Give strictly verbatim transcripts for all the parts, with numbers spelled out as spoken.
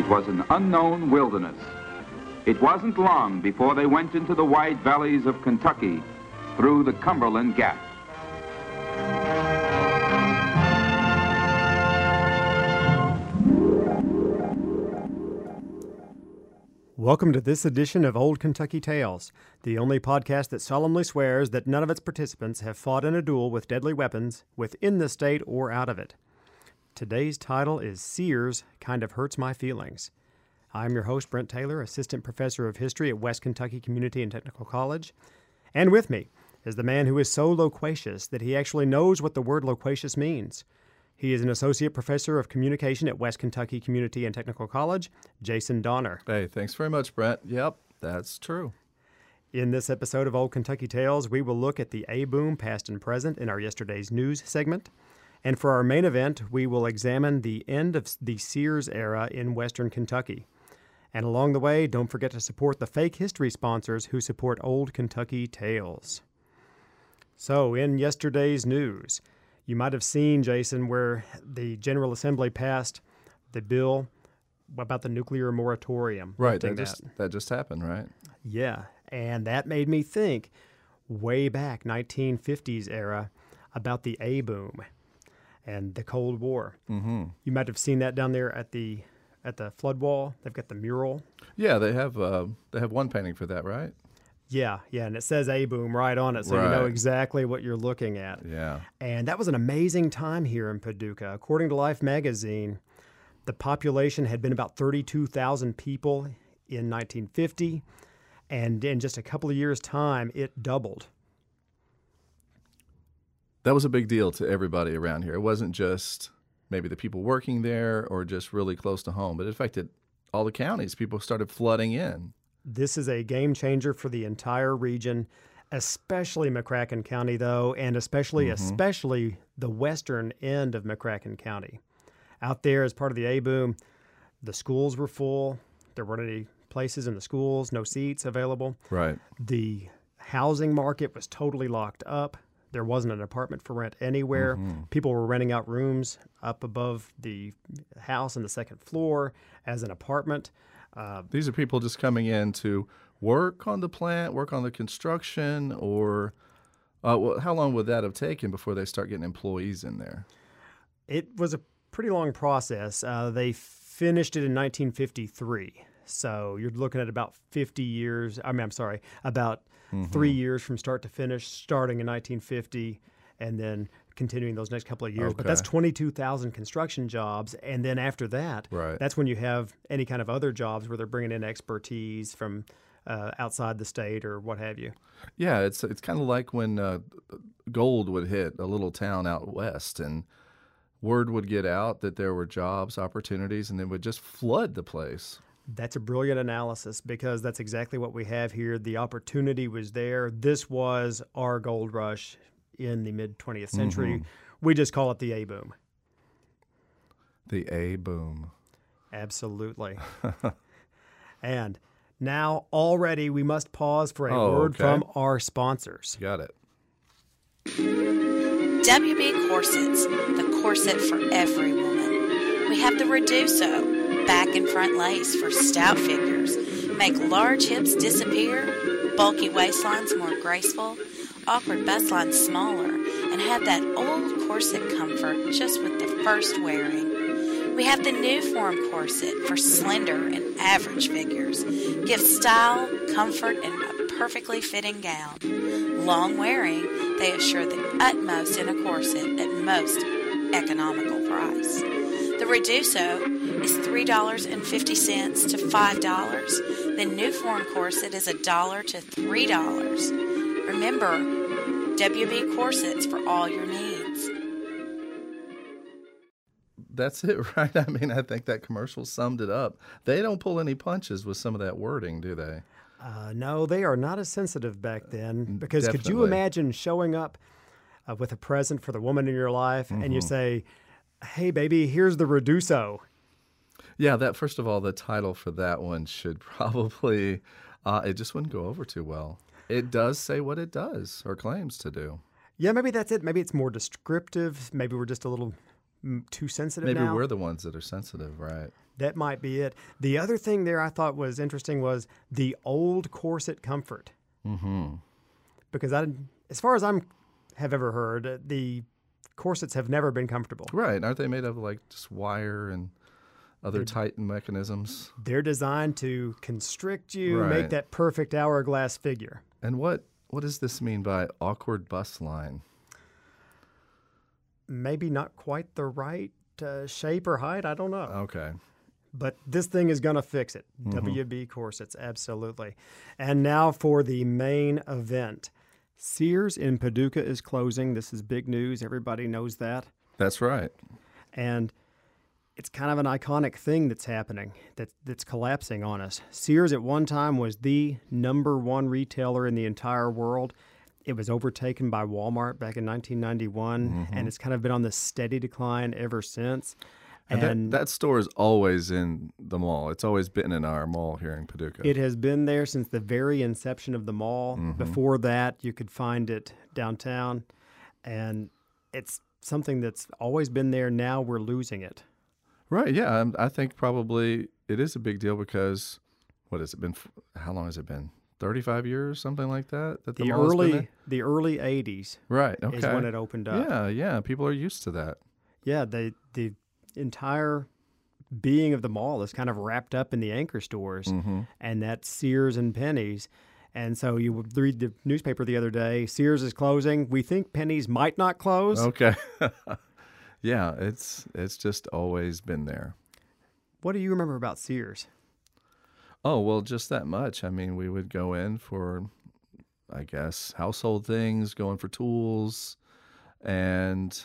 It was an unknown wilderness. It wasn't long before they went into the wide valleys of Kentucky through the Cumberland Gap. Welcome to this edition of Old Kentucky Tales, the only podcast that solemnly swears that none of its participants have fought in a duel with deadly weapons within the state or out of it. Today's title is Sears Kind of Hurts My Feelings. I'm your host, Brent Taylor, Assistant Professor of History at West Kentucky Community and Technical College. And with me is the man who is so loquacious that he actually knows what the word loquacious means. He is an Associate Professor of Communication at West Kentucky Community and Technical College, Jason Donner. Hey, thanks very much, Brent. Yep, that's true. In this episode of Old Kentucky Tales, we will look at the A-boom past and present in our Yesterday's News segment. And for our main event, we will examine the end of the Sears era in Western Kentucky. And along the way, don't forget to support the fake history sponsors who support Old Kentucky Tales. So, in Yesterday's News, you might have seen, Jason, where the General Assembly passed the bill about the nuclear moratorium. Right, that just, that just happened, right? Yeah, and that made me think way back, nineteen fifties era, about the A-boom and the Cold War. Mm-hmm. You might have seen that down there at the at the flood wall. They've got the mural. Yeah, they have uh, they have one painting for that, right? Yeah, yeah, and it says A-boom right on it, so right. you know exactly what you're looking at. Yeah. And that was an amazing time here in Paducah. According to Life magazine, the population had been about thirty-two thousand people in nineteen fifty, and in just a couple of years' time, it doubled. That was a big deal to everybody around here. It wasn't just maybe the people working there or just really close to home, but it affected all the counties. People started flooding in. This is a game changer for the entire region, especially McCracken County, though, and especially, mm-hmm. especially the western end of McCracken County. Out there, as part of the A-boom, the schools were full. There weren't any places in the schools, no seats available. Right. The housing market was totally locked up. There wasn't an apartment for rent anywhere. Mm-hmm. People were renting out rooms up above the house on the second floor as an apartment. Uh, These are people just coming in to work on the plant, work on the construction, or uh, well, how long would that have taken before they start getting employees in there? It was a pretty long process. Uh, they finished it in nineteen fifty-three. So you're looking at about fifty years. I mean, I'm sorry, about mm-hmm. three years from start to finish, starting in nineteen fifty, and then continuing those next couple of years. Okay. But that's twenty-two thousand construction jobs. And then after that, right. that's when you have any kind of other jobs where they're bringing in expertise from uh, outside the state or what have you. Yeah, it's it's kind of like when uh, gold would hit a little town out west, and word would get out that there were jobs, opportunities, and it would just flood the place. That's a brilliant analysis because that's exactly what we have here. The opportunity was there. This was our gold rush in the mid-twentieth century. Mm-hmm. We just call it the A-boom. The A-boom. Absolutely. And now already we must pause for a oh, word okay. from our sponsors. Got it. W B Corsets, the corset for every woman. We have the Reduso, back and front lace for stout figures. Make large hips disappear, bulky waistlines more graceful, awkward bust lines smaller, and have that old corset comfort just with the first wearing. We have the new form corset for slender and average figures. Give style, comfort, and a perfectly fitting gown. Long wearing, they assure the utmost in a corset at most economical price. The Reduso is three dollars and fifty cents to five dollars. The new form corset is one dollar to three dollars. Remember, W B Corsets for all your needs. That's it, right? I mean, I think that commercial summed it up. They don't pull any punches with some of that wording, do they? Uh, no, they are not as sensitive back then. Because Definitely. Could you imagine showing up uh, with a present for the woman in your life mm-hmm. and you say, hey, baby, here's the Reduso. Yeah, that first of all, the title for that one should probably, uh, it just wouldn't go over too well. It does say what it does or claims to do. Yeah, maybe that's it. Maybe it's more descriptive. Maybe we're just a little mm, too sensitive Maybe now. we're the ones that are sensitive, right? That might be it. The other thing there I thought was interesting was the old corset comfort. Mm-hmm. Because I, as far as I'm have ever heard, uh, the corsets have never been comfortable. Right. Aren't they made of like just wire and other They're- tighten mechanisms? They're designed to constrict you, Right. make that perfect hourglass figure. And what what does this mean by awkward bust line? Maybe not quite the right uh, shape or height. I don't know. Okay. But this thing is going to fix it. Mm-hmm. W B corsets, absolutely. And now for the main event. Sears in Paducah is closing. This is big news. Everybody knows that. That's right. And it's kind of an iconic thing that's happening, that, that's collapsing on us. Sears at one time was the number one retailer in the entire world. It was overtaken by Walmart back in nineteen ninety-one, Mm-hmm. and it's kind of been on this steady decline ever since. And, And that, that store is always in the mall. It's always been in our mall here in Paducah. it has been there since the very inception of the mall. Mm-hmm. Before that, you could find it downtown, and it's something that's always been there. Now we're losing it. Right. Yeah. I'm- I think probably it is a big deal because what has it been? f- How long has it been? thirty-five years, something like that. That the, The mall has been early there? the early eighties Right. Okay. is when it opened up. Yeah. Yeah. People are used to that. Yeah, the the entire being of the mall is kind of wrapped up in the anchor stores, Mm-hmm. and that's Sears and Penny's. And so you would read the newspaper the other day, Sears is closing. We think Penny's might not close. Okay. Yeah. It's it's just always been there. What do you remember about Sears? Oh, well, just that much. I mean, we would go in for, I guess, household things, going for tools. And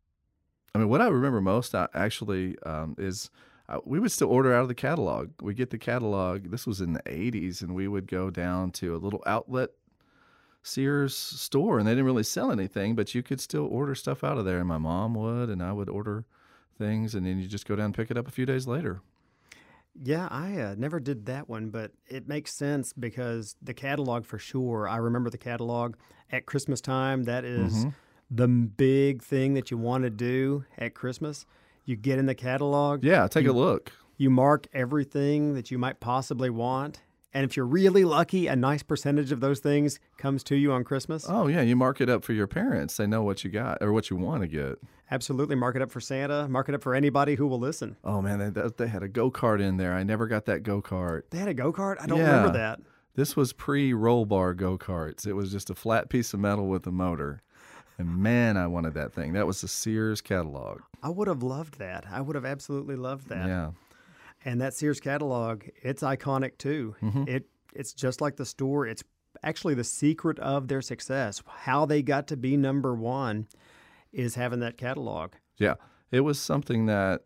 I mean, what I remember most uh, actually um, is uh, we would still order out of the catalog. We get the catalog. This was in the eighties, and we would go down to a little outlet Sears store, and they didn't really sell anything, but you could still order stuff out of there. And my mom would, and I would order things, and then you just go down and pick it up a few days later. Yeah, I uh, never did that one, but it makes sense because the catalog for sure. I remember the catalog at Christmas time. That is Mm-hmm. the m- big thing that you want to do at Christmas. You get in the catalog. Yeah, take you, a look. You mark everything that you might possibly want. And if you're really lucky, a nice percentage of those things comes to you on Christmas. Oh, yeah, you mark it up for your parents. They know what you got or what you want to get. Absolutely. Mark it up for Santa. Mark it up for anybody who will listen. Oh, man, they, they had a go-kart in there. I never got that go-kart. They had a go-kart? I don't Yeah. remember that. This was pre-roll bar go-karts. It was just a flat piece of metal with a motor. And, man, I wanted that thing. That was the Sears catalog. I would have loved that. I would have absolutely loved that. Yeah. And that Sears catalog, it's iconic too. Mm-hmm. It It's just like the store. It's actually the secret of their success. How they got to be number one is having that catalog. Yeah. It was something that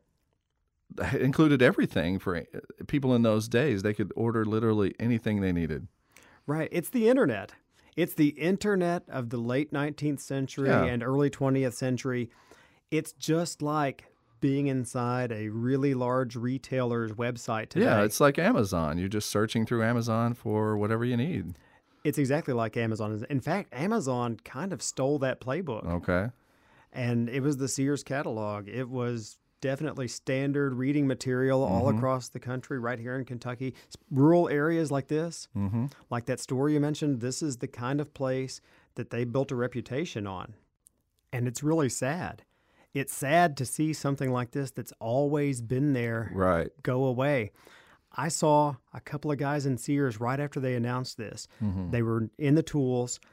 included everything for people in those days. They could order literally anything they needed. Right. It's the internet. It's the internet of the late nineteenth century Yeah. and early twentieth century. It's just like being inside a really large retailer's website today. Yeah, it's like Amazon. You're just searching through Amazon for whatever you need. It's exactly like Amazon. In fact, Amazon kind of stole that playbook. Okay. And it was the Sears catalog. It was definitely standard reading material all Mm-hmm. across the country, right here in Kentucky. S- Rural areas like this, Mm-hmm. like that store you mentioned, this is the kind of place that they built a reputation on. And it's really sad. It's sad to see something like this that's always been there Right. go away. I saw a couple of guys in Sears right after they announced this. Mm-hmm. They were in the tools,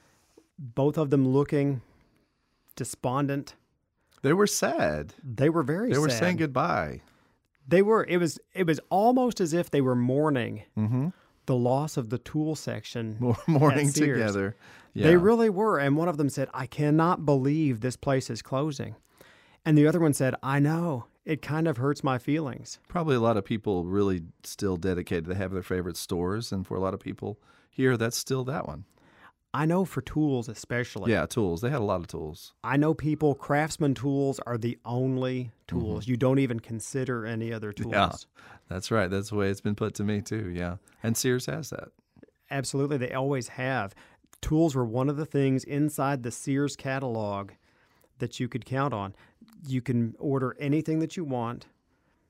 both of them looking despondent. They were sad. They were very They were sad. saying goodbye. They were it was it was almost as if they were mourning Mm-hmm. the loss of the tool section. Morning at Sears. together. Yeah. They really were. And one of them said, I cannot believe this place is closing. And the other one said, I know. It kind of hurts my feelings. Probably a lot of people really still dedicated. They have their favorite stores. And for a lot of people here, that's still that one. I know for tools especially. Yeah, tools. They had a lot of tools. I know people, Craftsman tools are the only tools. You don't even consider any other tools. Mm-hmm. Yeah, that's right. That's the way it's been put to me, too. Yeah. And Sears has that. Absolutely. They always have. Tools were one of the things inside the Sears catalog that you could count on. You can order anything that you want.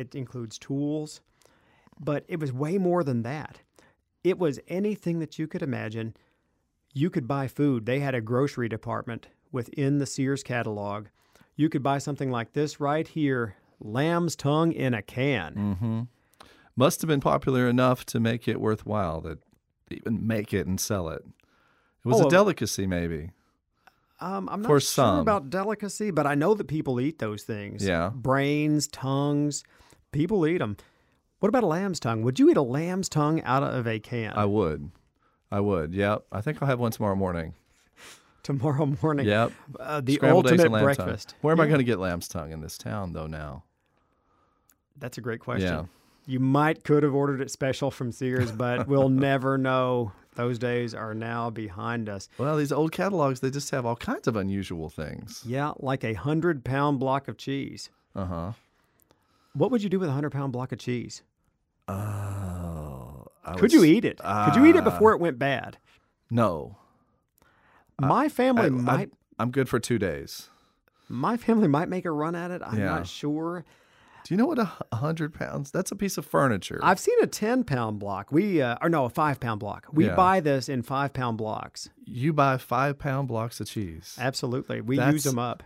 It includes tools. But it was way more than that. It was anything that you could imagine. You could buy food. They had a grocery department within the Sears catalog. You could buy something like this right here, lamb's tongue in a can. Mm-hmm. Must have been popular enough to make it worthwhile to even make it and sell it. It was Oh, a delicacy, maybe. Um, I'm not For sure some. about delicacy, but I know that people eat those things. Yeah. Brains, tongues, people eat them. What about a lamb's tongue? Would you eat a lamb's tongue out of a can? I would. I would. Yep. I think I'll have one tomorrow morning. Tomorrow morning. Yep. Uh, the Scrambled eggs ultimate and lamb breakfast. tongue. Where am I Yeah. going to get lamb's tongue in this town, though, now? That's a great question. Yeah. You might could have ordered it special from Sears, but we'll never know. Those days are now behind us. Well, these old catalogs, they just have all kinds of unusual things. Yeah, like a hundred pound block of cheese. Uh-huh. What would you do with a hundred pound block of cheese? Oh. I Could was- you eat it? Could you eat it uh, before it went bad? No. My family I, might. I, I'm good for two days. My family might make a run at it. I'm Yeah. not sure. Do you know what a hu- hundred pounds? That's a piece of furniture. I've seen a ten pound block. We, uh, or no, a five pound block. We Yeah. buy this in five pound blocks. You buy five pound blocks of cheese. Absolutely. We That's- use them up.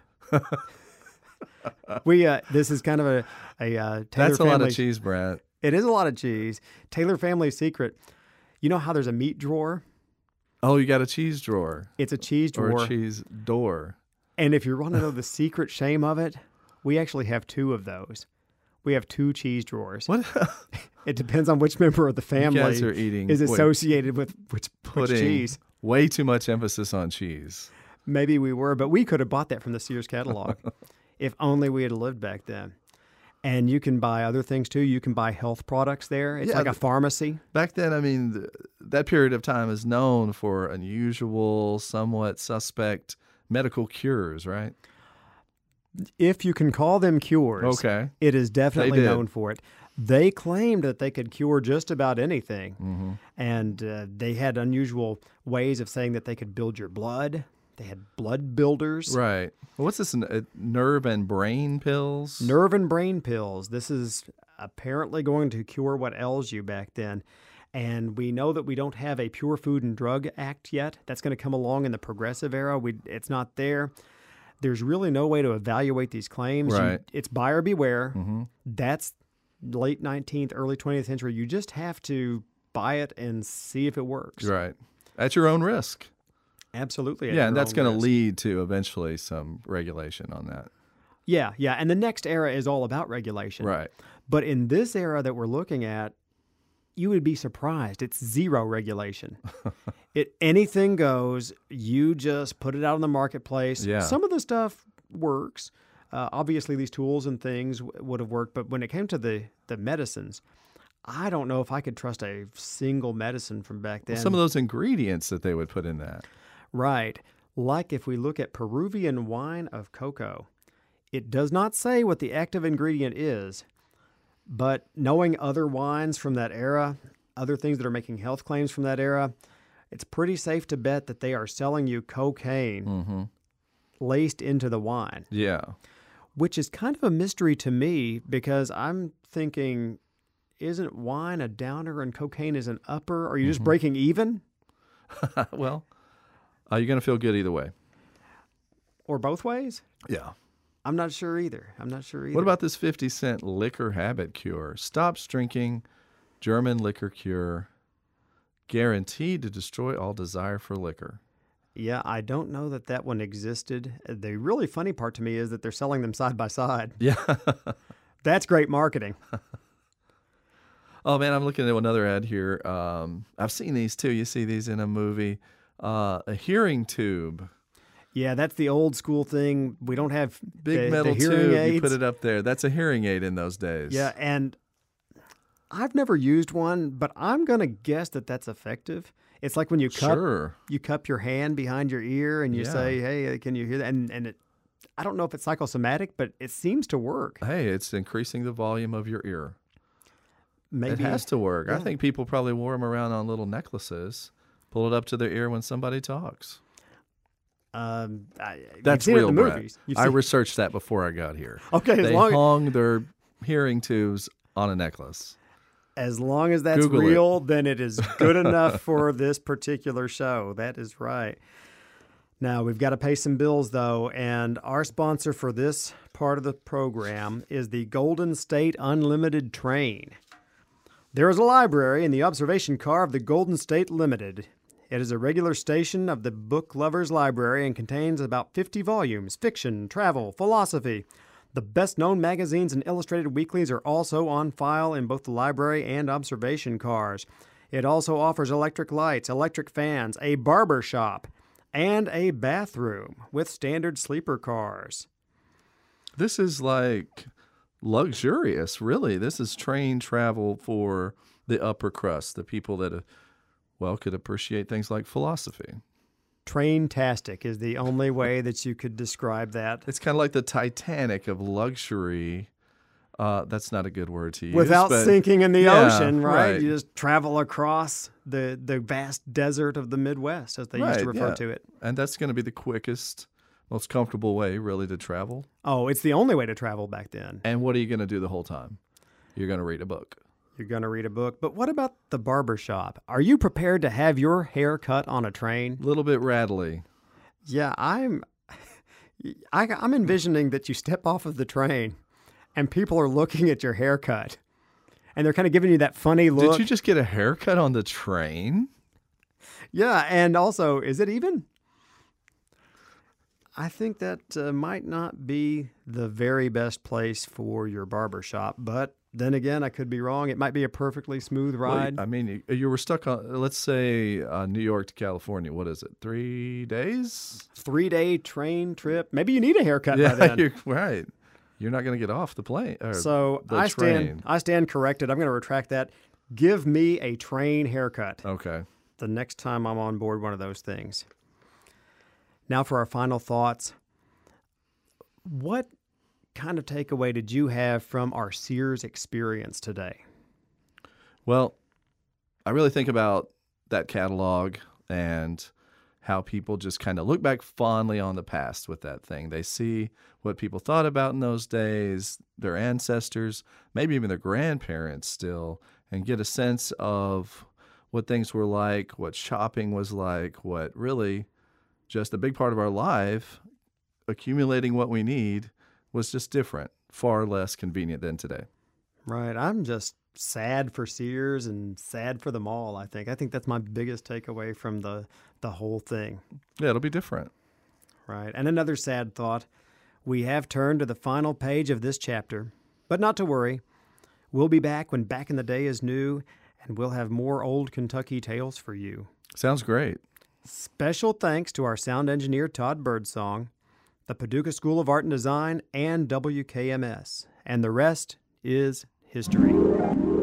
we, uh, this is kind of a, a uh, Taylor That's a lot family. of cheese, Brent. It is a lot of cheese. Taylor family secret. You know how there's a meat drawer? Oh, you got a cheese drawer It's a cheese or drawer. a cheese door. And if you want to know the secret shame of it, we actually have two of those. We have two cheese drawers. What? It depends on which member of the family guys are eating is wait, associated with which, which putting cheese. way too much emphasis on cheese. Maybe we were, but we could have bought that from the Sears catalog if only we had lived back then. And you can buy other things too. You can buy health products there. It's Yeah, like a th- pharmacy. Back then, I mean, th- that period of time is known for unusual, somewhat suspect medical cures, right? If you can call them cures, Okay. it is definitely did. known for it. They claimed that they could cure just about anything. Mm-hmm. And uh, they had unusual ways of saying that they could build your blood. They had blood builders. Right. Well, what's this? n- uh, Nerve and brain pills? Nerve and brain pills. This is apparently going to cure what ails you back then. And we know that we don't have a Pure Food and Drug Act yet. That's going to come along in the progressive era. We, it's not there. There's really no way to evaluate these claims. You- Right. it's buyer beware. Mm-hmm. That's late nineteenth, early twentieth century. You just have to buy it and see if it works. Right. At your own risk. Absolutely. at Yeah, your and that's own going to risk. lead to eventually some regulation on that. Yeah, yeah. And the next era is all about regulation. Right. But in this era that we're looking at, you would be surprised. It's zero regulation. It anything goes. You just put it out in the marketplace. Yeah. Some of the stuff works. Uh, obviously, these tools and things w- would have worked. But when it came to the the medicines, I don't know if I could trust a single medicine from back then. Well, some of those ingredients that they would put in that. Right. Like if we look at Peruvian wine of cocoa, it does not say what the active ingredient is, but knowing other wines from that era, other things that are making health claims from that era, it's pretty safe to bet that they are selling you cocaine Mm-hmm. laced into the wine, Yeah. which is kind of a mystery to me because I'm thinking, isn't wine a downer and cocaine is an upper? Are you just breaking even? Well, uh, you're going to feel good either way. Or both ways? Yeah. I'm not sure either. I'm not sure either. What about this fifty cent liquor habit cure? Stops drinking, German liquor cure, guaranteed to destroy all desire for liquor. Yeah, I don't know that that one existed. The really funny part to me is that they're selling them side by side. Yeah. That's great marketing. Oh, man, I'm looking at another ad here. Um, I've seen these too. You see these in a movie. Uh, a hearing tube. Yeah, that's the old school thing. We don't have Big the, metal the hearing tube. aids. You put it up there. That's a hearing aid in those days. Yeah, and I've never used one, but I'm going to guess that that's effective. It's like when you cup Sure. you cup your hand behind your ear and you Yeah. say, "Hey, can you hear that?" And and it, I don't know if it's psychosomatic, but it seems to work. Hey, it's increasing the volume of your ear. Maybe It has to work. I yeah. think people probably wore them around on little necklaces. Pull it up to their ear when somebody talks. Um, I, That's you've seen it real, in the Brett. movies. You've I seen- researched that before I got here. Okay, as They long hung their hearing tubes on a necklace. As long as that's Google real, it. Then it is good enough for this particular show. That is right. Now, we've got to pay some bills, though, and our sponsor for this part of the program is the Golden State Unlimited Train. There is a library in the observation car of the Golden State Limited. It is a regular station of the Book Lovers Library and contains about fifty volumes, fiction, travel, philosophy. The best-known magazines and illustrated weeklies are also on file in both the library and observation cars. It also offers electric lights, electric fans, a barber shop, and a bathroom with standard sleeper cars. This is like luxurious, really. This is train travel for the upper crust, the people that, uh, well, could appreciate things like philosophy. Train-tastic is the only way that you could describe that. It's kind of like the Titanic of luxury. Uh, that's not a good word to use. Without but, sinking in the yeah, ocean, right? right? You just travel across the, the vast desert of the Midwest, as they right, used to refer yeah. to it. And that's going to be the quickest, most comfortable way, really, to travel. Oh, it's the only way to travel back then. And what are you going to do the whole time? You're going to read a book. You're going to read a book. But what about the barber shop? Are you prepared to have your hair cut on a train? A little bit rattly. Yeah, I'm I, I'm envisioning that you step off of the train and people are looking at your haircut and they're kind of giving you that funny look. Did you just get a haircut on the train? Yeah, and also, is it even? I think that uh, might not be the very best place for your barber shop, but then again, I could be wrong. It might be a perfectly smooth ride. Well, I mean, you, you were stuck on, let's say, uh, New York to California. What is it, three days? Three-day train trip. Maybe you need a haircut Yeah, by then. you're right. You're not going to get off the plane. Or So the I train. stand, I stand corrected. I'm going to retract that. Give me a train haircut Okay. the next time I'm on board one of those things. Now for our final thoughts. What kind of takeaway did you have from our Sears experience today? Well, I really think about that catalog and how people just kind of look back fondly on the past with that thing. They see what people thought about in those days, their ancestors, maybe even their grandparents still, and get a sense of what things were like, what shopping was like, what really just a big part of our life, accumulating what we need, was just different, far less convenient than today. Right. I'm just sad for Sears and sad for the mall, I think. I think that's my biggest takeaway from the, the whole thing. Yeah, it'll be different. Right. And another sad thought. We have turned to the final page of this chapter, but not to worry. We'll be back when Back in the Day is new, and we'll have more old Kentucky tales for you. Sounds great. Special thanks to our sound engineer, Todd Birdsong, the Paducah School of Art and Design, and W K M S. And the rest is history.